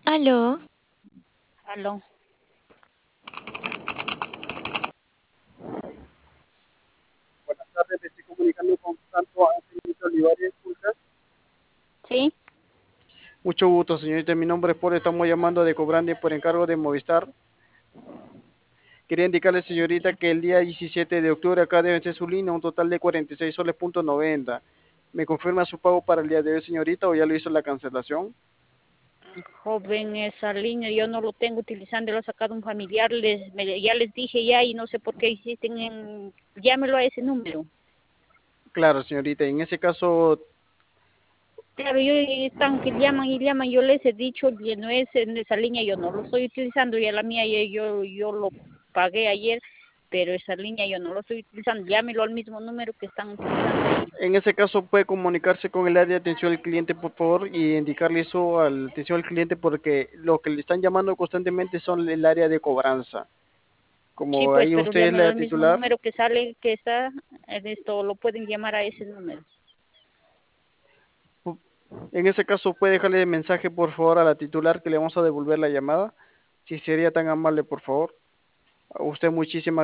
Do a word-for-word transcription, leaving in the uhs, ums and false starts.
Aló, Aló. Buenas tardes, me estoy comunicando con Santo Ángel Olivares Pulgas. Sí, Mucho gusto, señorita. Mi nombre es Paul. Estamos llamando de Cobrande por encargo de Movistar. Quería indicarle, señorita, que el día diecisiete de octubre acá debe ser su línea, un total de cuarenta y seis soles punto noventa. ¿Me confirma su pago para el día de hoy, señorita, o ya lo hizo la cancelación? joven, esa línea yo no lo tengo utilizando, lo ha sacado un familiar, les, me- ya les dije ya y no sé por qué insisten en, llámelo a ese número. Claro, señorita. En ese caso, Claro, yo están que llaman y llaman, yo les he dicho, que no es en esa línea, yo no lo estoy utilizando, ya la mía ya yo, yo lo pagué ayer, pero esa línea yo no lo estoy utilizando, llámelo al mismo número que están utilizando ahí. en ese caso puede comunicarse con el área de atención al cliente, por favor, y indicarle eso a la atención al cliente porque lo que le están llamando constantemente son el área de cobranza. Sí, Como pues, ahí pero usted es llámelo la al mismo titular, número que sale, que está, en esto lo pueden llamar a ese número. en ese caso puede dejarle mensaje por favor a la titular que le vamos a devolver la llamada. Si sería tan amable, por favor. A usted muchísimas